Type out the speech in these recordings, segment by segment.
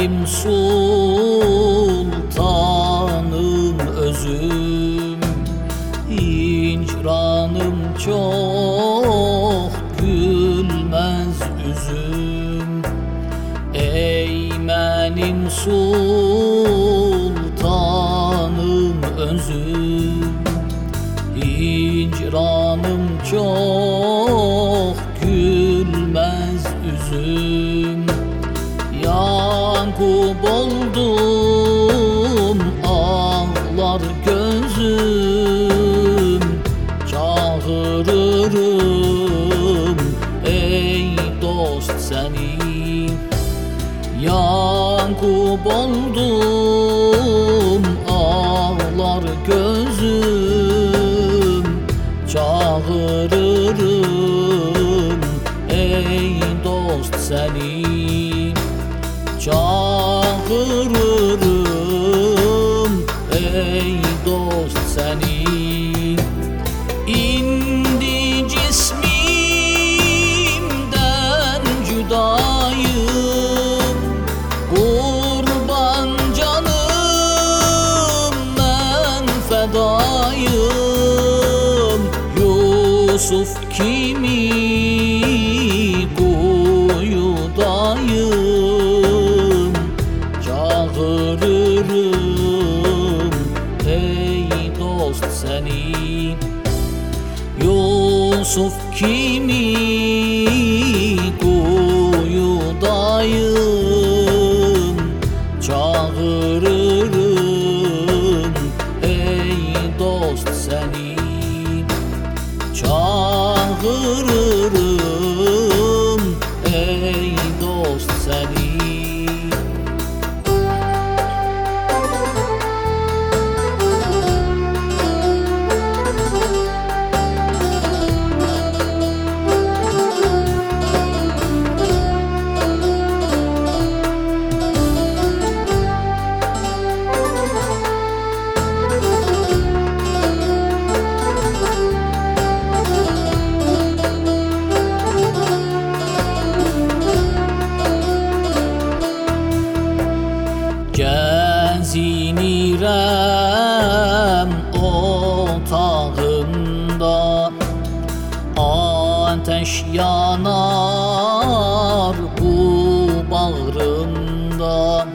benim sultanım özüm, hicranım çok gülmez üzüm. Ey benim sultanım özüm, hicranım çok gülmez üzüm. Yakup oldum ağlar gözüm, çağırırım ey dost seni. Yakup oldum ağlar gözüm, çağırırım ey dost seni. Çağırırım ey dost seni. İndi cismimden cüdayım, kurban canım ben fedayım. Yusuf kimi kuyudayım, çağırırım ey dost seni. Yusuf kimi kuyudayım, çağırırım ey dost seni. Çağırırım ey dost seni. Gezinirem otağında, ateş yanar bu bağrımda.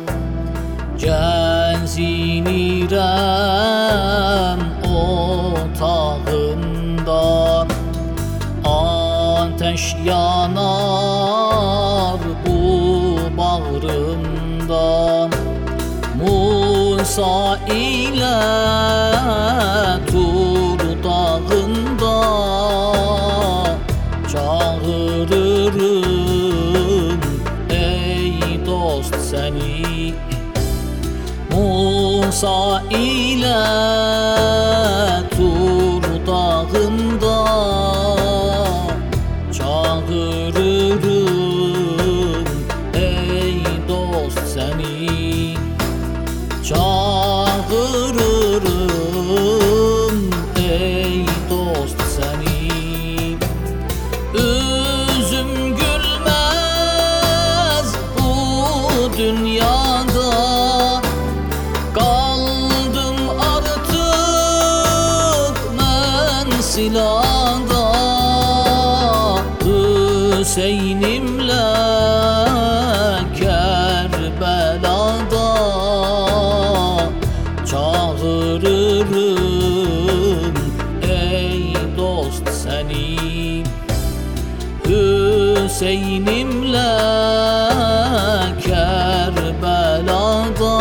Gezinirem otağında, ateş yanar bu bağrımda. Musa ile Tur dağında, çağırırım ey dost seni. Musa ile Tur dağında, çağırırım ey dost seni. Çağırırım ey dost seni. Üzüm gülmez bu dünyada, kaldım artık ben silada. Hüseyin'imle Kerbela'da, çağırırım ey dost seni. Hüseyin'imle Kerbela'da,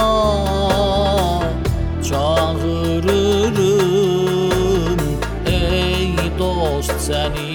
çağırırım ey dost seni.